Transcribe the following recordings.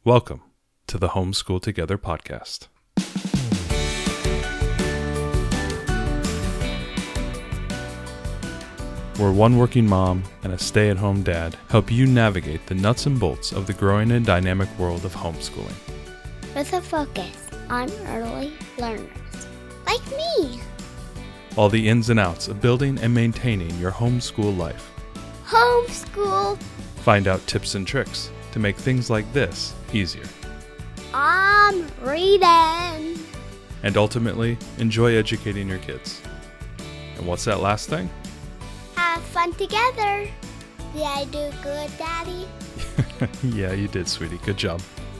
Welcome to the Homeschool Together podcast. Where one working mom and a stay-at-home dad help you navigate the nuts and bolts of the growing and dynamic world of homeschooling. With a focus on early learners, like me. All the ins and outs of building and maintaining your homeschool life. Homeschool. Find out tips and tricks to make things like this easier. I'm reading. And ultimately, enjoy educating your kids. And what's that last thing? Have fun together. Did I do good, Daddy? Yeah, you did, sweetie. Good job.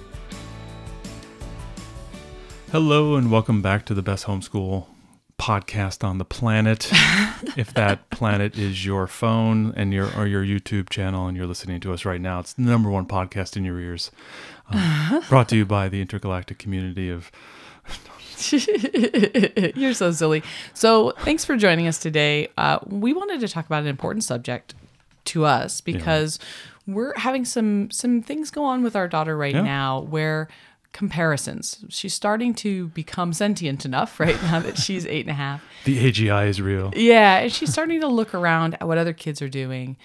Hello, and welcome back to the best homeschool podcast on the planet. If that planet is your phone and your YouTube channel and you're listening to us right now, it's the number one podcast in your ears. Brought to you by the intergalactic community of... You're so silly. So thanks for joining us today. We wanted to talk about an important subject to us because we're having some things go on with our daughter right now where comparisons. She's starting to become sentient enough right now that she's 8.5. The AGI is real. Yeah, and she's starting to look around at what other kids are doing.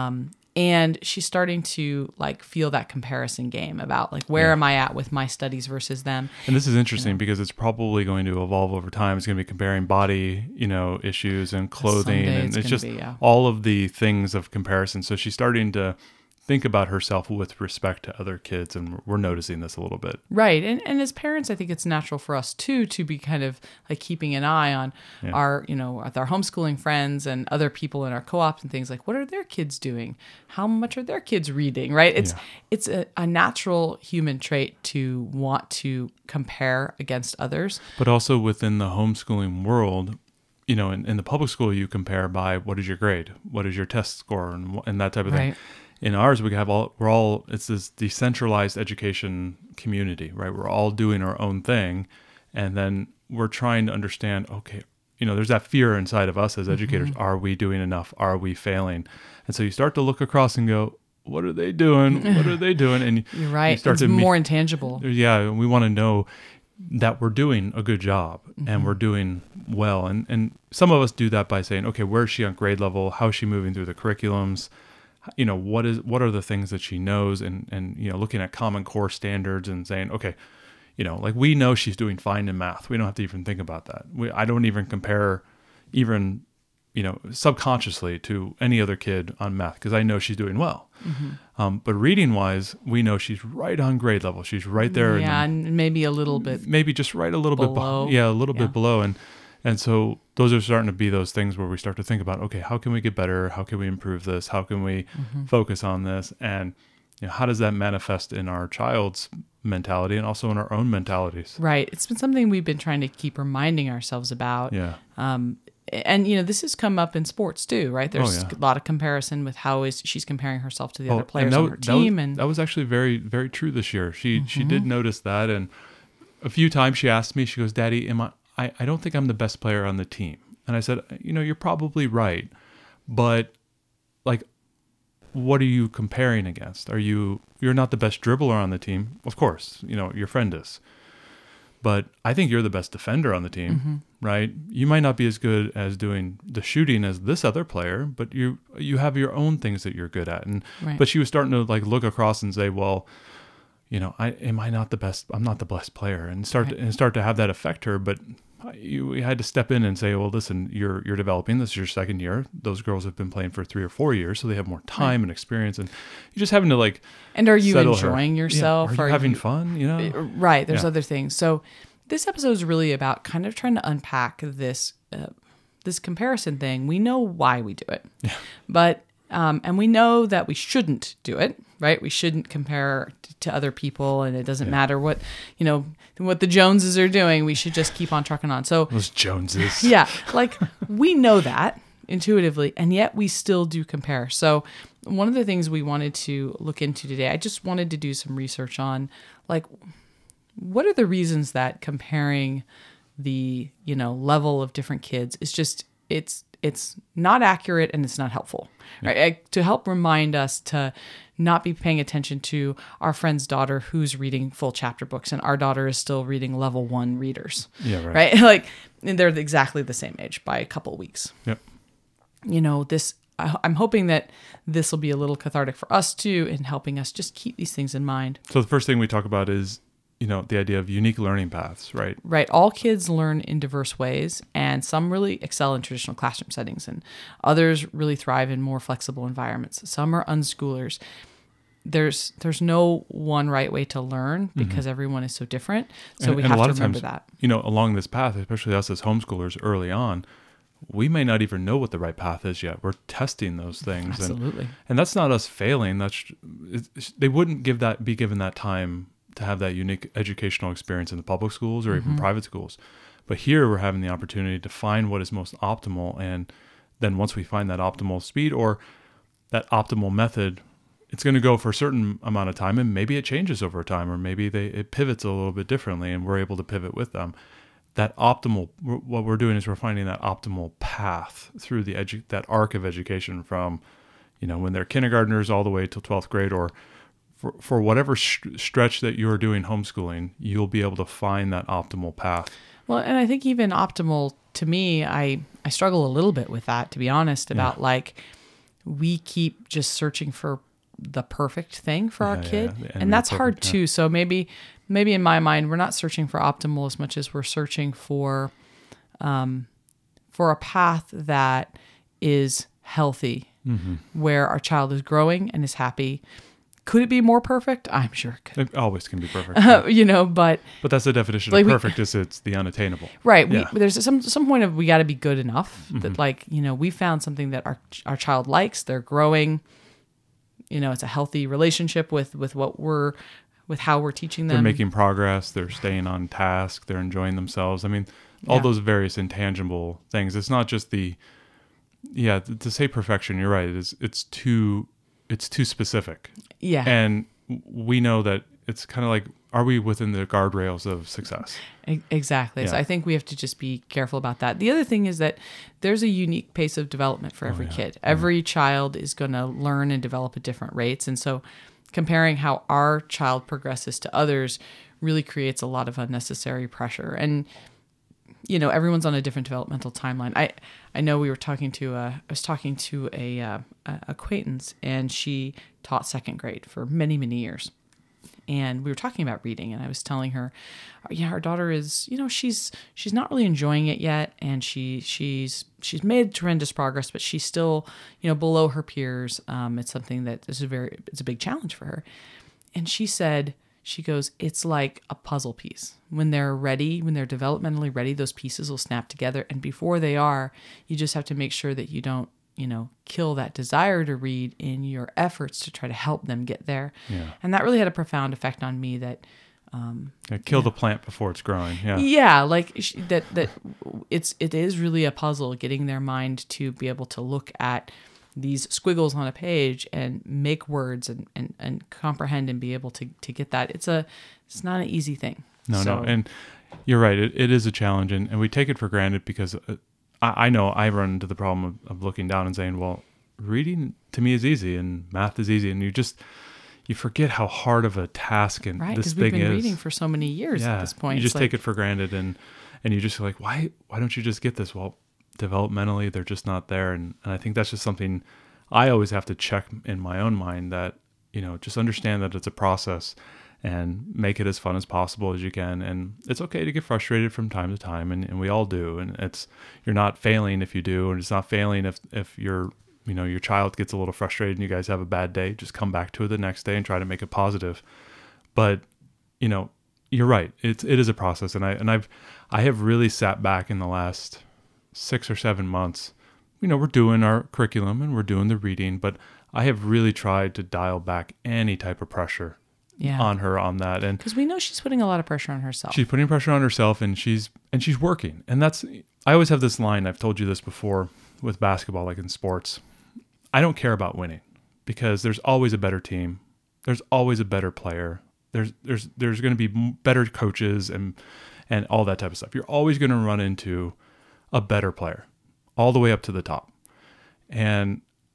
And she's starting to feel that comparison game about where am I at with my studies versus them. And this is interesting because it's probably going to evolve over time. It's going to be comparing body, issues and clothing, and it's just all of the things of comparison. So she's starting to think about herself with respect to other kids, and we're noticing this a little bit. Right. And as parents, I think it's natural for us too to be kind of keeping an eye on our, with our homeschooling friends and other people in our co-ops and things what are their kids doing? How much are their kids reading? Right. It's a natural human trait to want to compare against others. But also within the homeschooling world, in the public school, you compare by what is your grade? What is your test score? And that type of thing. In ours, it's this decentralized education community, right? We're all doing our own thing. And then we're trying to understand, okay, there's that fear inside of us as educators. Are we doing enough? Are we failing? And so you start to look across and go, what are they doing? What are they doing? And you're right. It's more intangible. Yeah. We want to know that we're doing a good job and we're doing well. And some of us do that by saying, okay, where is she on grade level? How is she moving through the curriculums? What are the things that she knows and looking at Common Core standards and saying, okay, we know she's doing fine in math. We don't have to even think about that. I don't even compare even, subconsciously to any other kid on math because I know she's doing well. But reading wise, we know she's right on grade level. She's right there. Yeah, and maybe a little bit. Maybe just right a little below. bit. A little bit below. And so those are starting to be those things where we start to think about, okay, how can we get better? How can we improve this? How can we focus on this? And how does that manifest in our child's mentality and also in our own mentalities? Right. It's been something we've been trying to keep reminding ourselves about. Yeah. And this has come up in sports too, right? There's a lot of comparison with how she's comparing herself to the other players on her team. That was actually very, very true this year. She did notice that. And a few times she asked me, she goes, Daddy, I don't think I'm the best player on the team. And I said, you're probably right. But what are you comparing against? You're not the best dribbler on the team. Of course, your friend is. But I think you're the best defender on the team, right? You might not be as good as doing the shooting as this other player, but you have your own things that you're good at. But she was starting to look across and say, well, am I not the best? I'm not the best player, and start to have that affect her. But you had to step in and say, well, listen, you're developing. This is your second year. Those girls have been playing for 3 or 4 years, so they have more time and experience, and you're just having to And are you enjoying yourself? Yeah. Are you having fun? Right. There's other things. So this episode is really about kind of trying to unpack this comparison thing. We know why we do it, but and we know that we shouldn't do it. Right? We shouldn't compare to other people, and it doesn't matter what the Joneses are doing. We should just keep on trucking on. So those Joneses. Yeah, we know that intuitively, and yet we still do compare. So one of the things we wanted to look into today, I just wanted to do some research on, what are the reasons that comparing the level of different kids is just it's not accurate and it's not helpful. Right? To help remind us to not be paying attention to our friend's daughter who's reading full chapter books and our daughter is still reading level 1 readers. Yeah, Right? Like, and they're exactly the same age by a couple weeks. Yep. I'm hoping that this will be a little cathartic for us too in helping us just keep these things in mind. So the first thing we talk about is, the idea of unique learning paths, right? Right. All kids learn in diverse ways, and some really excel in traditional classroom settings, and others really thrive in more flexible environments. Some are unschoolers. There's no one right way to learn because everyone is so different. So we have to remember that. Along this path, especially us as homeschoolers early on, we may not even know what the right path is yet. We're testing those things. Absolutely. And that's not us failing. They wouldn't be given that time to have that unique educational experience in the public schools or even private schools. But here we're having the opportunity to find what is most optimal. And then once we find that optimal speed or that optimal method, it's going to go for a certain amount of time, and maybe it changes over time, or maybe it pivots a little bit differently and we're able to pivot with them. What we're doing is we're finding that optimal path through that arc of education from, when they're kindergartners all the way till 12th grade, or for whatever stretch that you're doing homeschooling, you'll be able to find that optimal path. Well, and I think even optimal, to me, I struggle a little bit with that, to be honest, about we keep just searching for the perfect thing for our kid. And that's hard too. So maybe in my mind, we're not searching for optimal as much as we're searching for a path that is healthy, where our child is growing and is happy. Could it be more perfect? I'm sure it could. It always can be perfect. But that's the definition of perfect, is it's the unattainable. Right. Yeah. There's some point of we got to be good enough that we found something that our child likes. They're growing. It's a healthy relationship with how we're teaching them. They're making progress. They're staying on task. They're enjoying themselves. I mean, all those various intangible things. It's not just to say perfection. You're right. It's too specific. Yeah. And we know that it's kind of like, are we within the guardrails of success? Exactly. Yeah. So I think we have to just be careful about that. The other thing is that there's a unique pace of development for every kid. Every child is going to learn and develop at different rates. And so comparing how our child progresses to others really creates a lot of unnecessary pressure. And, everyone's on a different developmental timeline. I know I was talking to a acquaintance, and she taught second grade for many, many years. And we were talking about reading, and I was telling her, our daughter is, she's not really enjoying it yet, and she's made tremendous progress, but she's still, below her peers. It's something that it's a big challenge for her. And she goes, it's like a puzzle piece. When they're ready, when they're developmentally ready, those pieces will snap together. And before they are, you just have to make sure that you don't, kill that desire to read in your efforts to try to help them get there. Yeah. And that really had a profound effect on me that, kill the plant before it's growing. Yeah. Yeah. Like that it is really a puzzle, getting their mind to be able to look at these squiggles on a page and make words and comprehend and be able to get that. It's not an easy thing. No. And you're right. It is a challenge, and we take it for granted because I know I run into the problem of looking down and saying, well, reading to me is easy and math is easy. And you forget how hard of a task and this thing is. Right, because we've been reading for so many years at this point. You just take it for granted and you just like, why don't you just get this? Well, developmentally, they're just not there. And I think that's just something I always have to check in my own mind, that, just understand that it's a process and make it as fun as possible as you can. And it's okay to get frustrated from time to time, and we all do. And you're not failing if you do, and it's not failing if your child gets a little frustrated and you guys have a bad day. Just come back to it the next day and try to make it positive. But you're right. It is a process, and I have really sat back in the last 6 or 7 months. We're doing our curriculum and we're doing the reading, but I have really tried to dial back any type of pressure on her on that. And because we know she's putting a lot of pressure on herself. She's putting pressure on herself, and she's working. And I always have this line, I've told you this before with basketball, like in sports. I don't care about winning, because there's always a better team. There's always a better player. There's going to be better coaches and all that type of stuff. You're always going to run into a better player all the way up to the top. And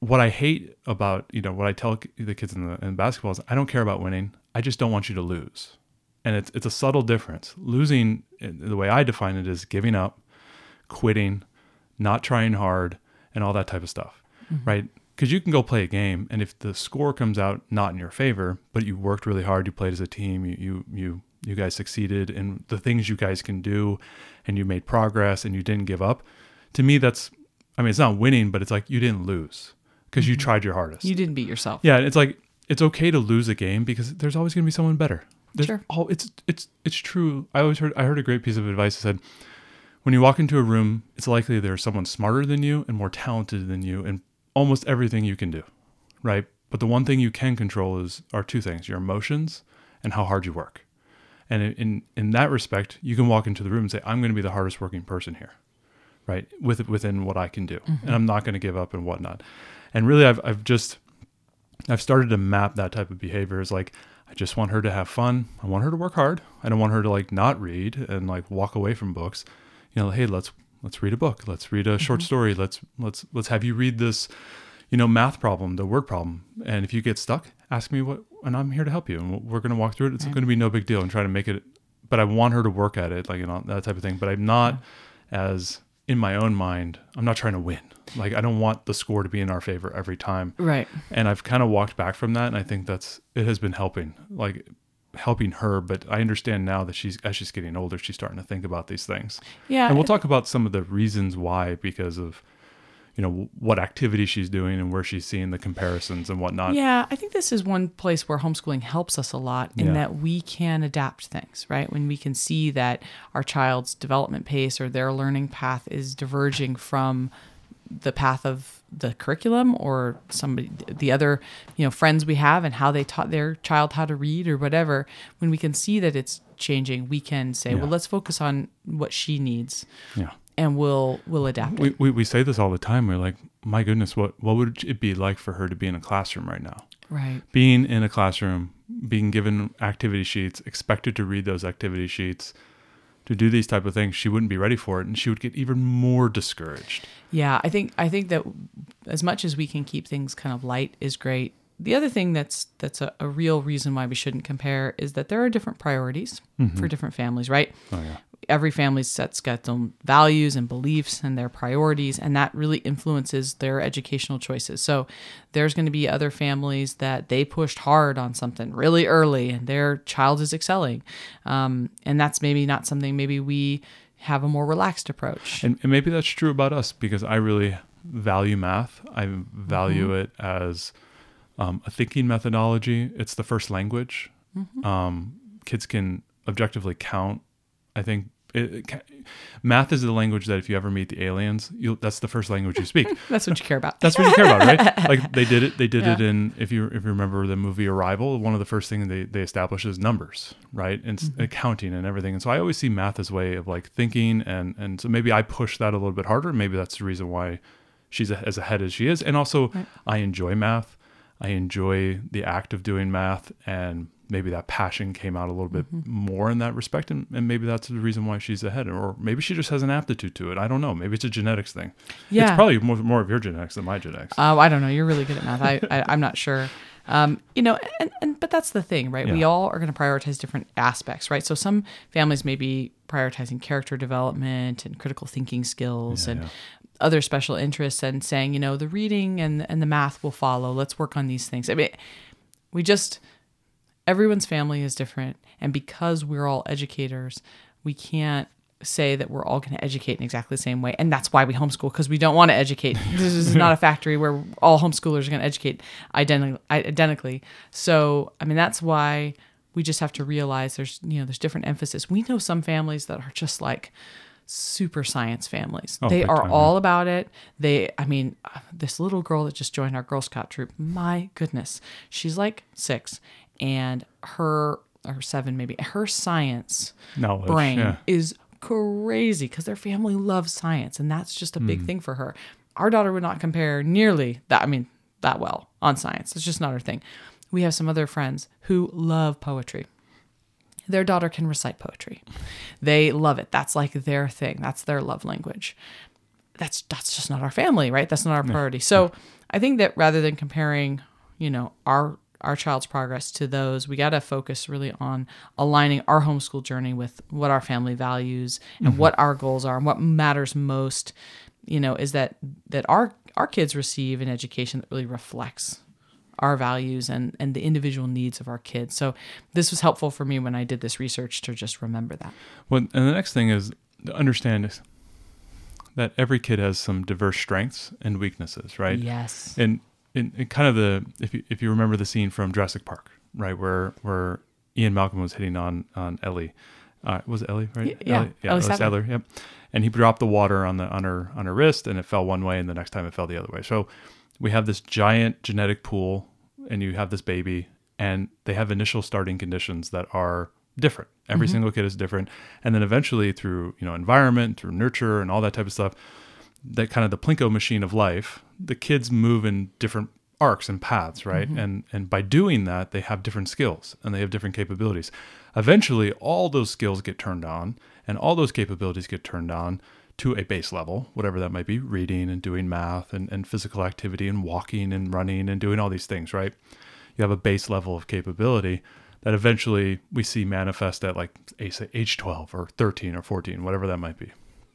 what I hate about, what I tell the kids in basketball is I don't care about winning. I just don't want you to lose. And it's a subtle difference. Losing, the way I define it, is giving up, quitting, not trying hard, and all that type of stuff, right? Because you can go play a game, and if the score comes out not in your favor, but you worked really hard, you played as a team, you guys succeeded in the things you guys can do, and you made progress, and you didn't give up. To me, it's not winning, but it's like you didn't lose because you tried your hardest. You didn't beat yourself. Yeah, it's like it's okay to lose a game because there's always going to be someone better. Sure. It's true. I heard a great piece of advice that said, when you walk into a room, it's likely there's someone smarter than you and more talented than you in almost everything you can do, right? But the one thing you can control are two things: your emotions and how hard you work. And in that respect, you can walk into the room and say, I'm going to be the hardest working person here, right? Within what I can do, and I'm not going to give up and whatnot. And really, I've started to map that type of behavior as like, I just want her to have fun. I want her to work hard. I don't want her to like not read and like walk away from books. Hey, let's read a book. Let's read a short story. Let's have you read this, math problem, the word problem. And if you get stuck, ask me and I'm here to help you. And we're going to walk through it. It's going to be no big deal and try to make it, but I want her to work at it, that type of thing. But I'm not as in my own mind, I'm not trying to win. Like, I don't want the score to be in our favor every time. Right. And I've kind of walked back from that. And I think it has been helping her. But I understand now that as she's getting older, she's starting to think about these things. Yeah. And we'll talk about some of the reasons why, because of, what activity she's doing and where she's seeing the comparisons and whatnot. Yeah, I think this is one place where homeschooling helps us a lot in that we can adapt things, right? When we can see that our child's development pace or their learning path is diverging from the path of the curriculum or the other, friends we have and how they taught their child how to read or whatever. When we can see that it's changing, we can say, well, let's focus on what she needs. Yeah. And we'll adapt it. We say this all the time. We're like, my goodness, what would it be like for her to be in a classroom right now? Right. Being in a classroom, being given activity sheets, expected to read those activity sheets, to do these type of things, she wouldn't be ready for it, and she would get even more discouraged. Yeah, I think that as much as we can keep things kind of light is great. The other thing that's a real reason why we shouldn't compare is that there are different priorities for different families, right? Oh, yeah. Every family's got its own values and beliefs and their priorities, and that really influences their educational choices. So there's going to be other families that they pushed hard on something really early and their child is excelling. And that's maybe not something, maybe we have a more relaxed approach. And maybe that's true about us, because I really value math. I value it as a thinking methodology. It's the first language. Kids can objectively count. I think math is the language that if you ever meet the aliens, that's the first language you speak. That's what you care about. That's what you care about, right? Like they did it in, if you remember the movie Arrival, one of the first things they establish is numbers, right? And accounting and everything. And so I always see math as a way of like thinking. And so maybe I push that a little bit harder. Maybe that's the reason why she's as ahead as she is. And also I enjoy math. I enjoy the act of doing math, and maybe that passion came out a little bit more in that respect, and maybe that's the reason why she's ahead, or maybe she just has an aptitude to it. I don't know. Maybe it's a genetics thing. Yeah. It's probably more of your genetics than my genetics. I don't know. You're really good at math. I'm not sure. But that's the thing, right? Yeah. We all are going to prioritize different aspects, right? So some families may be prioritizing character development and critical thinking skills and other special interests, and saying, the reading and the math will follow. Let's work on these things. I mean, everyone's family is different. And because we're all educators, we can't say that we're all going to educate in exactly the same way. And that's why we homeschool, because we don't want to educate. This is not a factory where all homeschoolers are going to educate identically. So, that's why we just have to realize there's different emphasis. We know some families that are just like super science families. They are all about it. This little girl that just joined our Girl Scout troop, my goodness, she's like 6, and or 7 maybe, her science brain is crazy because their family loves science, and that's just a big thing for her. Our daughter would not compare nearly that well on science. It's just not her thing. We have some other friends who love poetry. Their daughter can recite poetry. They love it. That's like their thing. That's their love language. That's just not our family, right? That's not our priority. So I think that rather than comparing, our child's progress to those, we got to focus really on aligning our homeschool journey with what our family values and what our goals are, and what matters most, is that our kids receive an education that really reflects our values and the individual needs of our kids. So this was helpful for me when I did this research to just remember that. Well, and the next thing is to understand that every kid has some diverse strengths and weaknesses, right? Yes. And in kind of if you remember the scene from Jurassic Park, right, where Ian Malcolm was hitting on Ellie, was it Ellie, right? Yeah, Ellie Sattler. Yep. And he dropped the water on her wrist, and it fell one way, and the next time it fell the other way. So we have this giant genetic pool, and you have this baby, and they have initial starting conditions that are different. Every single kid is different, and then eventually through environment, through nurture, and all that type of stuff, that kind of the Plinko machine of life, the kids move in different arcs and paths, right? And by doing that, they have different skills and they have different capabilities. Eventually, all those skills get turned on, and all those capabilities get turned on to a base level, whatever that might be, reading and doing math and physical activity and walking and running and doing all these things, right? You have a base level of capability that eventually we see manifest at like age 12 or 13 or 14, whatever that might be.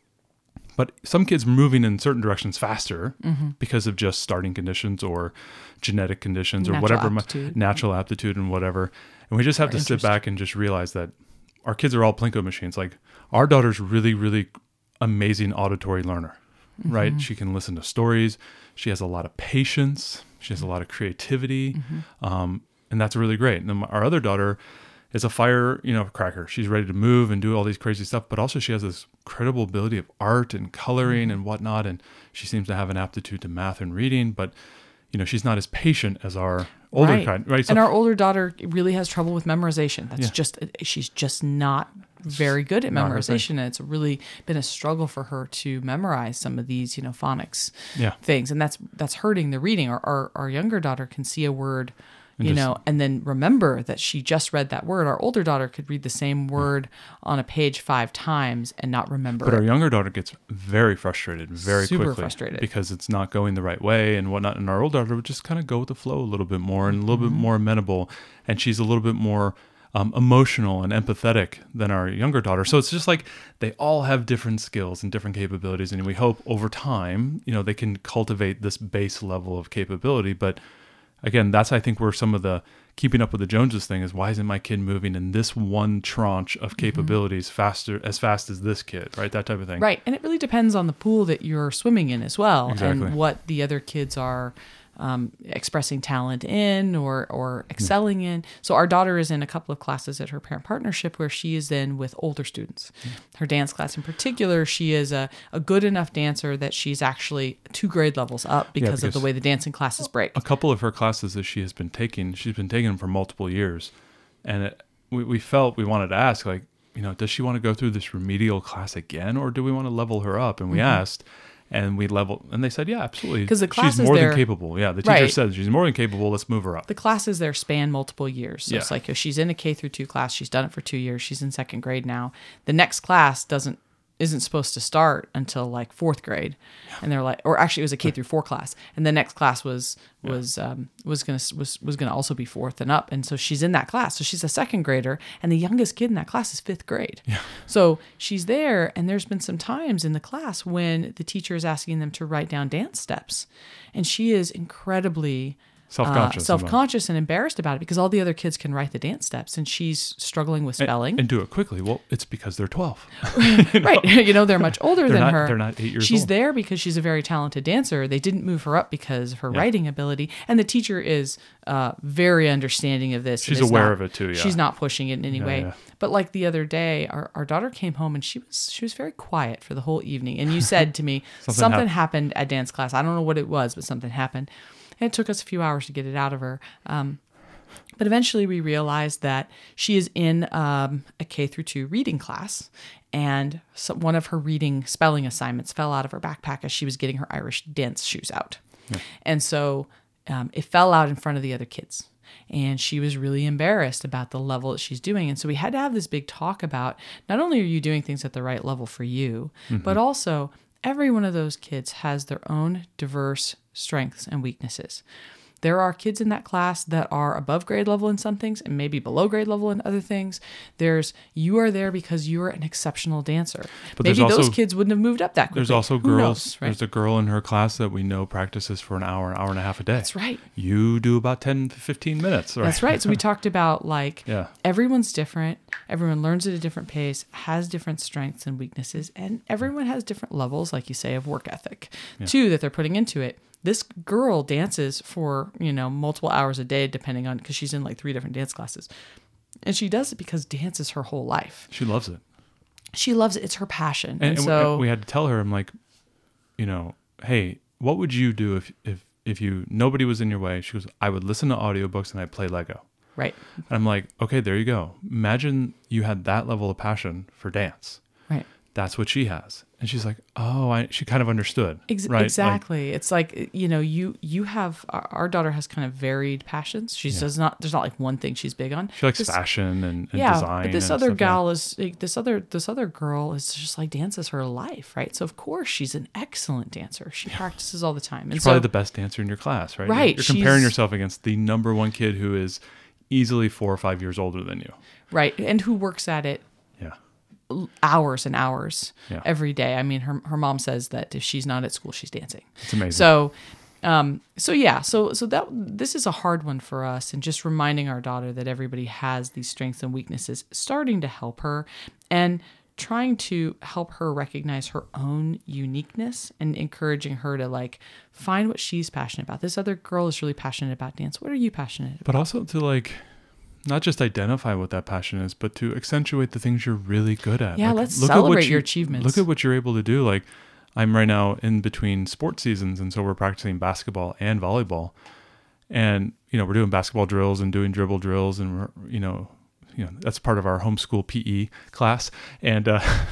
But some kids moving in certain directions faster because of just starting conditions or genetic conditions or natural aptitude and whatever. And we just have to sit back and just realize that our kids are all Plinko machines. Like our daughter's really, really amazing auditory learner, right? She can listen to stories. She has a lot of patience. She has a lot of creativity. And that's really great. And then our other daughter is a firecracker. She's ready to move and do all these crazy stuff, but also she has this incredible ability of art and coloring and whatnot. And she seems to have an aptitude to math and reading, but she's not as patient as our older kind, right? So, and our older daughter really has trouble with memorization. She's just not very good at memorization. And it's really been a struggle for her to memorize some of these, phonics things. And that's hurting the reading. Our younger daughter can see a word, and then remember that she just read that word. Our older daughter could read the same word on a page 5 times and not remember. But our younger daughter gets very frustrated Super quickly frustrated. Because it's not going the right way and whatnot. And our older daughter would just kind of go with the flow a little bit more and a little bit more amenable. And she's a little bit more emotional and empathetic than our younger daughter. So it's just like they all have different skills and different capabilities. And we hope over time, they can cultivate this base level of capability. But again, that's, I think, where some of the keeping up with the Joneses thing is, why isn't my kid moving in this one tranche of capabilities as fast as this kid, right? That type of thing. Right. And it really depends on the pool that you're swimming in as well. Exactly. And what the other kids are expressing talent in or excelling in. So our daughter is in a couple of classes at her parent partnership where she is in with older students. Her dance class in particular, she is a good enough dancer that she's actually 2 grade levels up because of the way the dancing classes break. A couple of her classes that she's been taking them for multiple years. And we felt we wanted to ask, like, does she want to go through this remedial class again, or do we want to level her up? And we asked. And we leveled, and they said, yeah, absolutely. Because the classes she's more than capable. Yeah, the teacher said she's more than capable. Let's move her up. The classes there span multiple years. So it's like if she's in a K through 2 class, she's done it for 2 years. She's in 2nd grade now. The next class isn't supposed to start until like 4th grade, and they're like, or actually it was a K through 4 class, and the next class was gonna also be 4th and up, and so she's in that class. So she's a 2nd grader, and the youngest kid in that class is 5th grade. Yeah. So she's there, and there's been some times in the class when the teacher is asking them to write down dance steps, and she is incredibly self-conscious and embarrassed about it because all the other kids can write the dance steps and she's struggling with spelling and do it quickly. Well, it's because they're 12. Right. They're much older than her. They're not 8 years old. She's there because she's a very talented dancer. They didn't move her up because of her writing ability. And the teacher is very understanding of this. She's aware of it too. Yeah. She's not pushing it in any way. Yeah. But like the other day, our daughter came home and she was very quiet for the whole evening. And you said to me, something happened at dance class. I don't know what it was, but something happened. And it took us a few hours to get it out of her. But eventually we realized that she is in a K through 2 reading class, and one of her reading spelling assignments fell out of her backpack as she was getting her Irish dance shoes out. Yeah. And so it fell out in front of the other kids. And she was really embarrassed about the level that she's doing. And so we had to have this big talk about not only are you doing things at the right level for you, but also every one of those kids has their own diverse strengths and weaknesses. There are kids in that class that are above grade level in some things and maybe below grade level in other things. You are there because you're an exceptional dancer. But maybe there's those also- kids wouldn't have moved up that quickly. There's also Who girls. knows, right? There's a girl in her class that we know practices for an hour and a half a day. That's right. You do about 10 to 15 minutes. Right? That's right. So we talked about like Yeah. everyone's different. Everyone learns at a different pace, has different strengths and weaknesses, and everyone has different levels, like you say, of work ethic too that they're putting into it. This girl dances for, multiple hours a day, depending on, because she's in like 3 different dance classes. And she does it because dance is her whole life. She loves it. She loves it. It's her passion. And so we had to tell her, I'm like, hey, what would you do if nobody was in your way? She goes, I would listen to audiobooks and I'd play Lego. right. And I'm like, okay, there you go. Imagine you had that level of passion for dance. Right. That's what she has. And she's like, oh, she kind of understood. Right? Exactly. It's like, you have, our daughter has kind of varied passions. There's not like one thing she's big on. She likes fashion and design. But this and other stuff, gal is, this other girl is just like dances her life, right? So of course she's an excellent dancer. She practices all the time. And She's probably the best dancer in your class, right? Right. You're comparing yourself against the number one kid who is easily 4 or 5 years older than you. right. And who works at it Yeah. hours and hours Yeah. every day. I mean, her mom says that if she's not at school, she's dancing. It's amazing. So this is a hard one for us, and just reminding our daughter that everybody has these strengths and weaknesses, starting to help her and trying to help her recognize her own uniqueness and encouraging her to like find what she's passionate about. This other girl is really passionate about dance. What are you passionate about? But also to like, not just identify what that passion is, but to accentuate the things you're really good at. Yeah, Like, let's look at celebrate what your achievements. Look at what you're able to do. Like, I'm right now in between sports seasons, and so we're practicing basketball and volleyball. And, we're doing basketball drills and doing dribble drills, and we're, that's part of our homeschool PE class. And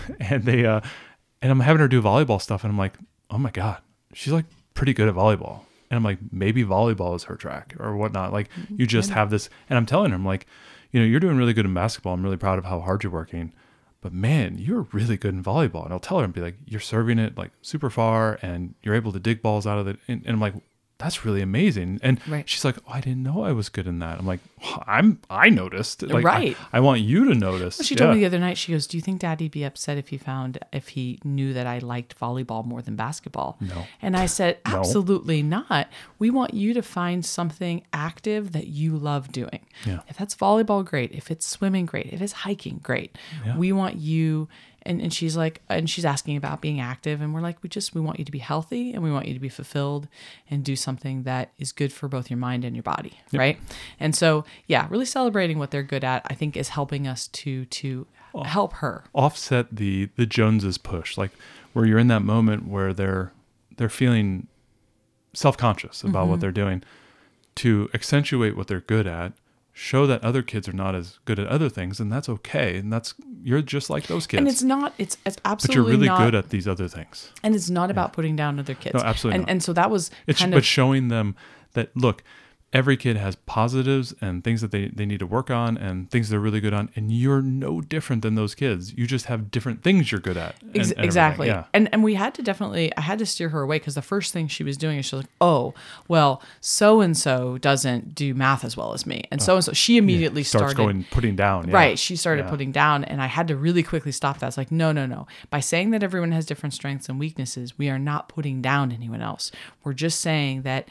and I'm having her do volleyball stuff, and I'm like, oh my God, she's like pretty good at volleyball. And I'm like, maybe volleyball is her track or whatnot. Like, you just have this. And I'm telling her, I'm like, you're doing really good in basketball. I'm really proud of how hard you're working. But man, you're really good in volleyball. And I'll tell her and be like, you're serving it like super far and you're able to dig balls out of it. And I'm like, that's really amazing. And Right. she's like, oh, I didn't know I was good in that. I'm like, well, I noticed. Like, Right. I want you to notice. Well, she told me the other night, she goes, do you think Daddy'd be upset if he knew that I liked volleyball more than basketball? No. And I said, No. absolutely not. We want you to find something active that you love doing. Yeah. If that's volleyball, great. If it's swimming, great. If it's hiking, great. Yeah. We want you, and she's like, and she's asking about being active. And we're like, we want you to be healthy and we want you to be fulfilled and do something that is good for both your mind and your body. Yep. Right. And so, yeah, really celebrating what they're good at, I think, is helping us to help her. Offset the Joneses push, like where you're in that moment where they're feeling self-conscious about what they're doing, to accentuate what they're good at, show that other kids are not as good at other things, and that's okay. And you're just like those kids. And it's not, it's but absolutely you're really not, good at these other things. and it's not about putting down other kids. No, absolutely not. And so that was kind But of, showing them that, look, every kid has positives and things that they need to work on and things they're really good on. And you're no different than those kids. You just have different things you're good at. and everything. exactly. Yeah. And we had to I had to steer her away, because the first thing she was doing is she's like, oh, well, so-and-so doesn't do math as well as me. And so-and-so, she immediately Starts started putting down. Yeah. Right. She started Yeah. putting down, and I had to really quickly stop that. It's like, no. By saying that everyone has different strengths and weaknesses, we are not putting down anyone else. We're just saying that,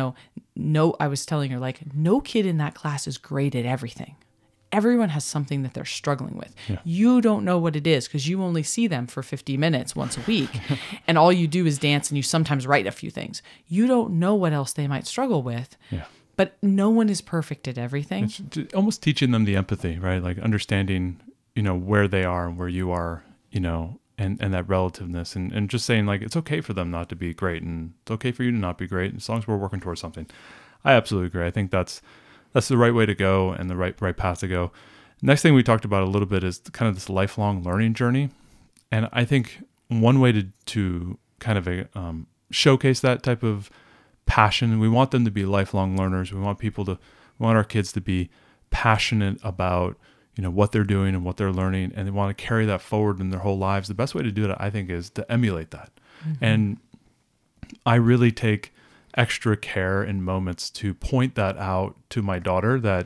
I was telling her, like, no kid in that class is great at everything. Everyone has something that they're struggling with. Yeah. You don't know what it is because you only see them for 50 minutes once a week. And all you do is dance, and you sometimes write a few things. You don't know what else they might struggle with. Yeah. But no one is perfect at everything. It's almost teaching them the empathy, right? Like understanding, where they are and where you are, and that relativeness, and just saying, like, it's okay for them not to be great, and it's okay for you to not be great, as long as we're working towards something. I absolutely agree. I think that's the right way to go and the right path to go. Next thing we talked about a little bit is kind of this lifelong learning journey. And I think one way to kind of showcase that type of passion, we want them to be lifelong learners. We want our kids to be passionate about, what they're doing and what they're learning, and they want to carry that forward in their whole lives. The best way to do that, I think, is to emulate that. Mm-hmm. And I really take extra care and moments to point that out to my daughter that,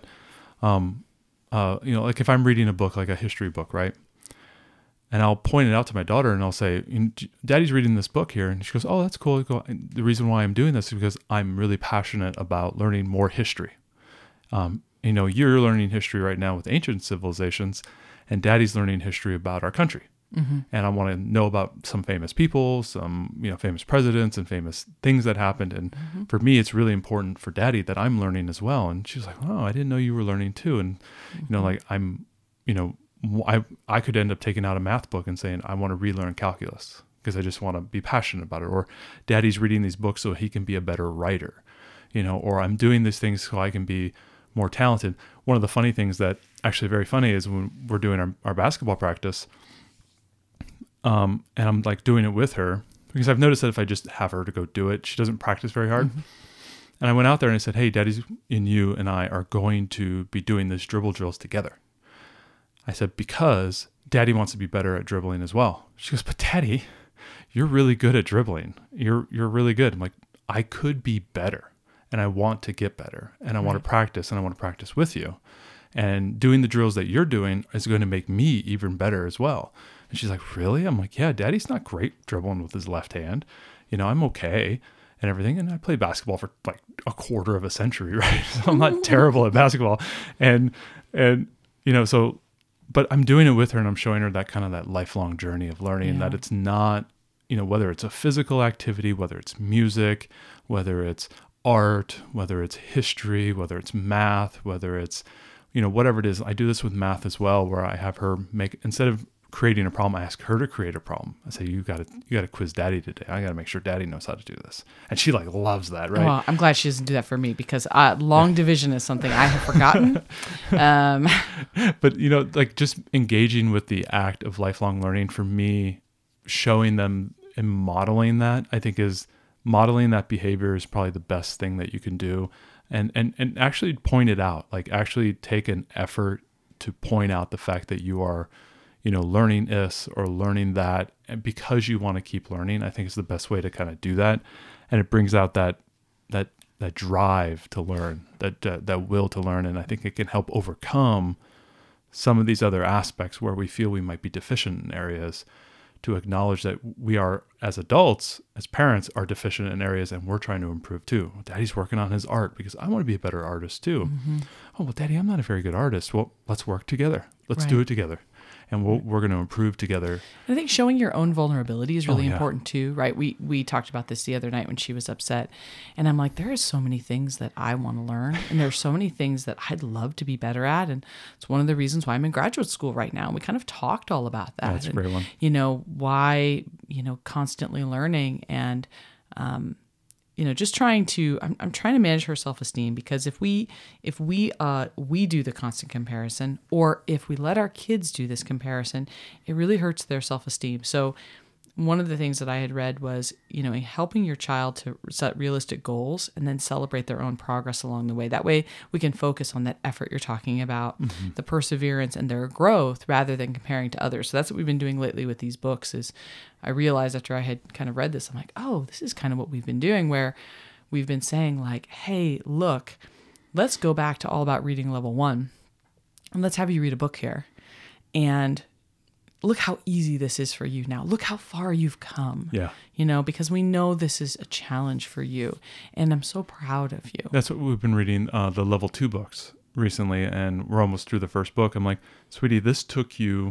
like if I'm reading a book, like a history book, right? And I'll point it out to my daughter and I'll say, Daddy's reading this book here. And she goes, oh, that's cool. The reason why I'm doing this is because I'm really passionate about learning more history. You're learning history right now with ancient civilizations, and Daddy's learning history about our country. Mm-hmm. And I want to know about some famous people, some, famous presidents and famous things that happened. And for me, it's really important for Daddy that I'm learning as well. And she's like, oh, I didn't know you were learning too. And, I could end up taking out a math book and saying, I want to relearn calculus because I just want to be passionate about it. Or Daddy's reading these books so he can be a better writer, or I'm doing these things so I can be more talented. One of the funny things that actually very funny is when we're doing our basketball practice, and I'm like doing it with her because I've noticed that if I just have her to go do it, she doesn't practice very hard. Mm-hmm. And I went out there and I said, hey, Daddy's and you and I are going to be doing this dribble drills together. I said, because Daddy wants to be better at dribbling as well. She goes, but Daddy, you're really good at dribbling. You're really good. I'm like, I could be better and I want to get better and I want to practice and I want to practice with you. And doing the drills that you're doing is going to make me even better as well. And she's like, really? I'm like, yeah, Daddy's not great dribbling with his left hand. I'm okay and everything. And I played basketball for like a quarter of a century, right? So I'm not terrible at basketball. And but I'm doing it with her and I'm showing her that kind of that lifelong journey of learning that it's not, whether it's a physical activity, whether it's music, whether it's art, whether it's history, whether it's math, whether it's, whatever it is. I do this with math as well, where I have her instead of creating a problem, I ask her to create a problem. I say, you got to quiz Daddy today. I got to make sure Daddy knows how to do this. And she like loves that, right? Well, I'm glad she doesn't do that for me because long division is something I have forgotten. But, like just engaging with the act of lifelong learning for me, showing them and modeling that, I think modeling that behavior is probably the best thing that you can do. And actually point it out, like actually take an effort to point out the fact that you are, learning this or learning that, and because you want to keep learning, I think is the best way to kind of do that. And it brings out that drive to learn, that will to learn. And I think it can help overcome some of these other aspects where we feel we might be deficient in areas, to acknowledge that we are, as adults, as parents, are deficient in areas and we're trying to improve too. Daddy's working on his art because I want to be a better artist too. Mm-hmm. Oh, well, Daddy, I'm not a very good artist. Well, let's work together. Let's do it together. And we're going to improve together. I think showing your own vulnerability is really important too, right? We talked about this the other night when she was upset. And I'm like, there are so many things that I want to learn. And there's so many things that I'd love to be better at. And it's one of the reasons why I'm in graduate school right now. And we kind of talked all about that. That's a great one. Why, constantly learning and, just trying to, I'm trying to manage her self-esteem, because if we do the constant comparison, or if we let our kids do this comparison, it really hurts their self-esteem. So one of the things that I had read was, helping your child to set realistic goals and then celebrate their own progress along the way. That way we can focus on that effort you're talking about, the perseverance and their growth, rather than comparing to others. So that's what we've been doing lately with these books. Is I realized after I had kind of read this, I'm like, oh, this is kind of what we've been doing, where we've been saying like, hey, look, let's go back to All About Reading Level 1 and let's have you read a book here. And look how easy this is for you now. Look how far you've come. Yeah. Because we know this is a challenge for you. And I'm so proud of you. That's what we've been reading, the Level 2 books recently. And we're almost through the first book. I'm like, sweetie, this took you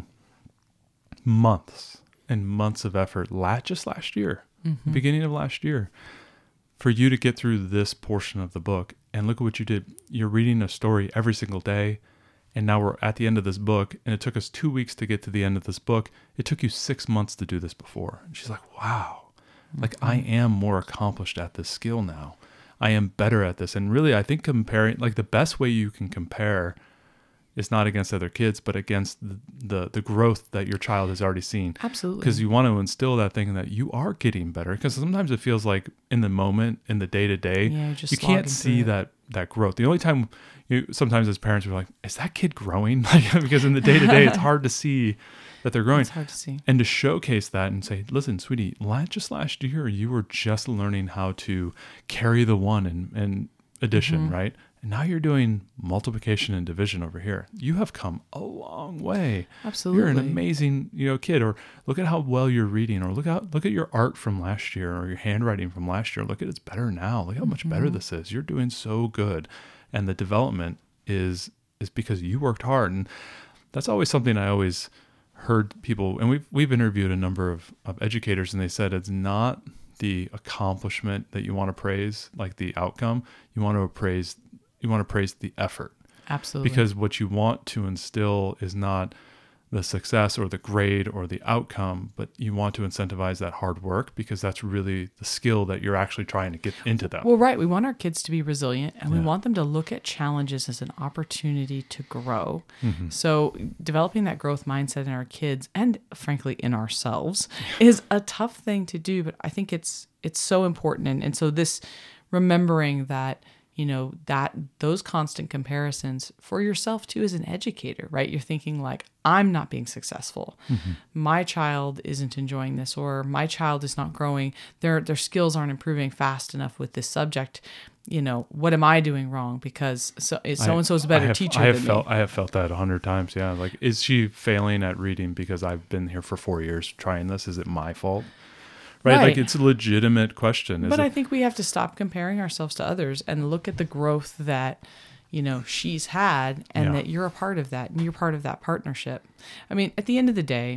months and months of effort just last year, beginning of last year, for you to get through this portion of the book. And look at what you did. You're reading a story every single day. And now we're at the end of this book, and it took us 2 weeks to get to the end of this book. It took you 6 months to do this before. And she's like, wow, like I am more accomplished at this skill now. I am better at this. And really, I think comparing, like the best way you can compare is not against other kids, but against the growth that your child has already seen. Absolutely. Because you want to instill that thing that you are getting better. Because sometimes it feels like in the moment, in the day-to-day, you can't see that growth. The only time sometimes as parents, we're like, is that kid growing? Because in the day-to-day, it's hard to see that they're growing. It's hard to see. And to showcase that and say, listen, sweetie, just last year, you were just learning how to carry the one and addition, right? And now you're doing multiplication and division over here. You have come a long way. Absolutely. You're an amazing, kid. Or look at how well you're reading, or look at your art from last year, or your handwriting from last year. Look at it's better now. Look how much better this is. You're doing so good. And the development is because you worked hard. And that's always something I always heard people, and we've interviewed a number of educators, and they said it's not the accomplishment that you want to praise, like the outcome. You want to praise the effort. Absolutely. Because what you want to instill is not the success or the grade or the outcome, but you want to incentivize that hard work, because that's really the skill that you're actually trying to get into them. Well, right. We want our kids to be resilient, and we want them to look at challenges as an opportunity to grow. So developing that growth mindset in our kids, and frankly in ourselves, is a tough thing to do, but I think it's so important. And so this remembering that, that those constant comparisons for yourself too as an educator, right? You're thinking like, I'm not being successful. My child isn't enjoying this, or my child is not growing. Their skills aren't improving fast enough with this subject. What am I doing wrong? Because so-and-so's a better teacher than me. I have felt that 100 times. Yeah. Like, is she failing at reading because I've been here for 4 years trying this? Is it my fault? Right? Like, it's a legitimate question. But I think we have to stop comparing ourselves to others and look at the growth that, she's had, and that you're a part of that, and you're part of that partnership. I mean, at the end of the day,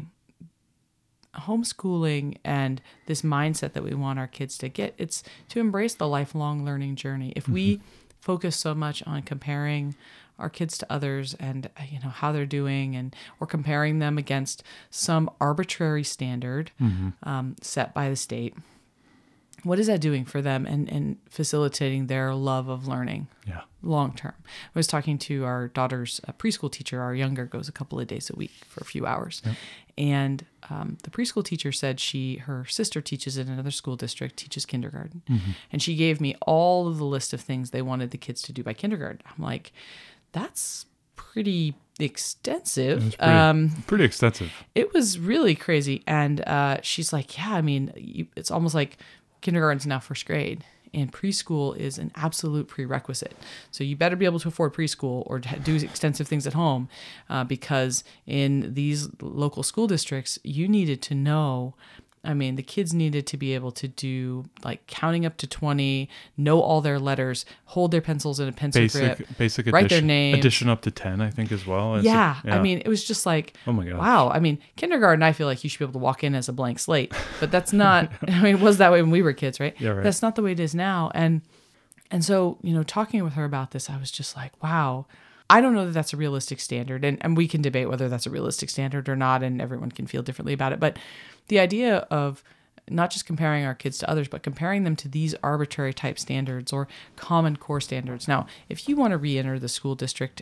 homeschooling and this mindset that we want our kids to get, it's to embrace the lifelong learning journey. If we focus so much on comparing our kids to others and how they're doing, or comparing them against some arbitrary standard set by the state, what is that doing for them and facilitating their love of learning long term? I was talking to our daughter's preschool teacher. Our younger goes a couple of days a week for a few hours. And the preschool teacher said her sister teaches in another school district, teaches kindergarten. And she gave me all of the list of things they wanted the kids to do by kindergarten. I'm like, that's pretty extensive. Pretty extensive. It was really crazy. And she's like, yeah, I mean, it's almost like kindergarten's now first grade, and preschool is an absolute prerequisite. So you better be able to afford preschool or do extensive things at home, because in these local school districts, you needed to know. I mean, the kids needed to be able to do like counting up to 20, know all their letters, hold their pencils in a pencil grip, basic write addition, their name. Addition up to 10, I think, as well. Yeah. I mean, it was just like, oh my gosh. Wow. I mean, kindergarten, I feel like you should be able to walk in as a blank slate, but that's not, I mean, it was that way when we were kids, right? Yeah, right. That's not the way it is now. And so, talking with her about this, I was just like, wow. I don't know that that's a realistic standard, and we can debate whether that's a realistic standard or not, and everyone can feel differently about it. But the idea of not just comparing our kids to others, but comparing them to these arbitrary type standards or common core standards. Now, if you want to re-enter the school district,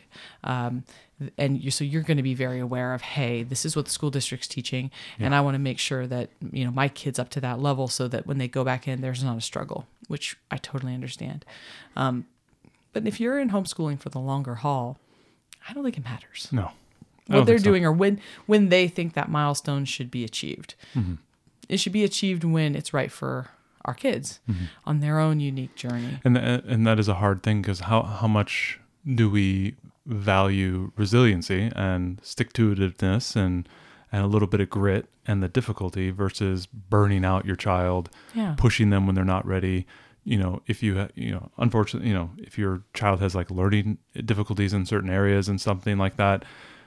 so you're going to be very aware of, hey, this is what the school district's teaching, and I want to make sure that my kid's up to that level, so that when they go back in, there's not a struggle, which I totally understand. But if you're in homeschooling for the longer haul, I don't think it matters. No. What they're doing, or when they think that milestone should be achieved. It should be achieved when it's right for our kids on their own unique journey. And that is a hard thing, because how much do we value resiliency and stick-to-itiveness and a little bit of grit and the difficulty versus burning out your child, pushing them when they're not ready. If unfortunately, if your child has like learning difficulties in certain areas and something like that,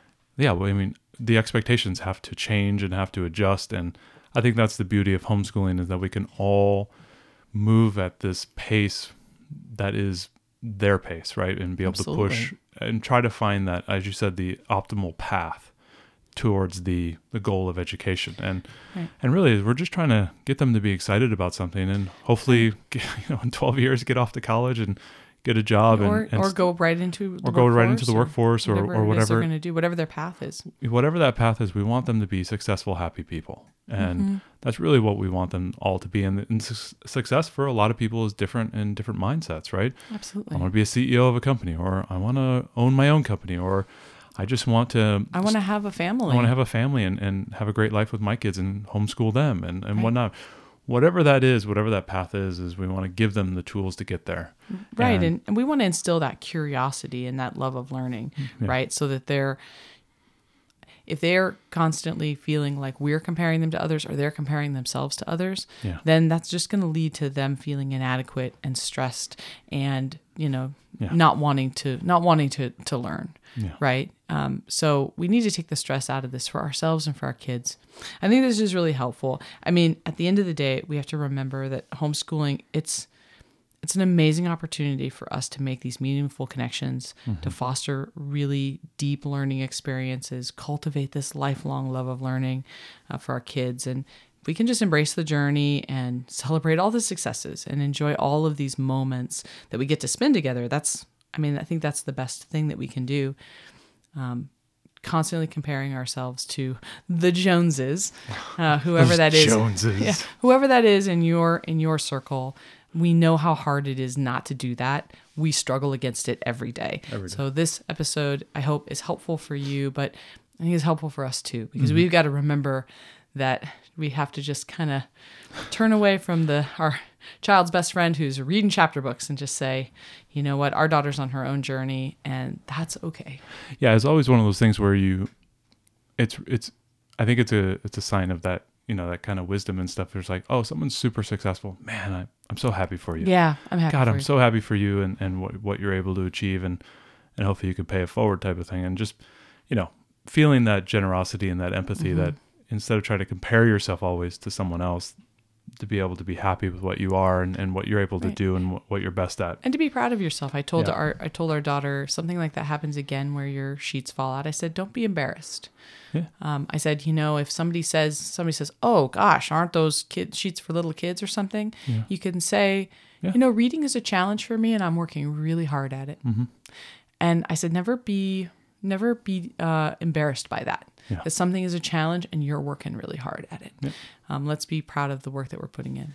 the expectations have to change and have to adjust. And I think that's the beauty of homeschooling, is that we can all move at this pace that is their pace, right? And be able to push and try to find that, as you said, the optimal path towards the goal of education. And really, we're just trying to get them to be excited about something, and hopefully, in 12 years, get off to college and get a job, or go right into the workforce, or whatever they're going to do, whatever their path is. Whatever that path is, we want them to be successful, happy people, and that's really what we want them all to be. And success for a lot of people is different in different mindsets, right? Absolutely. I want to be a CEO of a company, or I want to own my own company, or I just want to. I want to have a family. I want to have a family and have a great life with my kids and homeschool them and Right. whatnot. Whatever that is, whatever that path is we want to give them the tools to get there. Right. And we want to instill that curiosity and that love of learning, right? So that if they're constantly feeling like we're comparing them to others or they're comparing themselves to others, then that's just going to lead to them feeling inadequate and stressed and, not wanting to learn. Yeah. Right. So we need to take the stress out of this for ourselves and for our kids. I think this is really helpful. I mean, at the end of the day, we have to remember that homeschooling, it's an amazing opportunity for us to make these meaningful connections, to foster really deep learning experiences, cultivate this lifelong love of learning for our kids. And if we can just embrace the journey and celebrate all the successes and enjoy all of these moments that we get to spend together, I think that's the best thing that we can do. Constantly comparing ourselves to the Joneses, whoever that is. Joneses. Yeah, whoever that is in your circle. We know how hard it is not to do that. We struggle against it every day. So this episode, I hope, is helpful for you, but I think it's helpful for us too, because we've got to remember that we have to just kind of turn away from our child's best friend who's reading chapter books and just say, you know what, our daughter's on her own journey and that's okay. Yeah, it's always one of those things where I think it's a sign of that, that kind of wisdom and stuff. There's like, oh, someone's super successful. Man, I'm so happy for you. Yeah, I'm happy God, for I'm you. so happy for you and what you're able to achieve and hopefully you can pay it forward type of thing. And just, feeling that generosity and that empathy that instead of trying to compare yourself always to someone else, to be able to be happy with what you are and what you're able to do and what you're best at. And to be proud of yourself. I told our daughter, something like that happens again where your sheets fall out. I said, don't be embarrassed. Yeah. I said, if somebody says, oh gosh, aren't those sheets for little kids or something? Yeah. You can say, reading is a challenge for me and I'm working really hard at it. Mm-hmm. And I said, never be embarrassed by that. Yeah. That something is a challenge and you're working really hard at it. Yeah. Let's be proud of the work that we're putting in.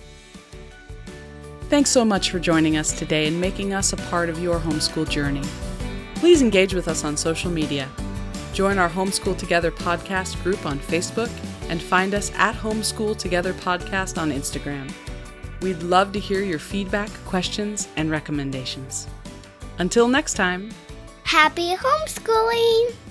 Thanks so much for joining us today and making us a part of your homeschool journey. Please engage with us on social media. Join our Homeschool Together podcast group on Facebook and find us at Homeschool Together Podcast on Instagram. We'd love to hear your feedback, questions, and recommendations. Until next time. Happy homeschooling!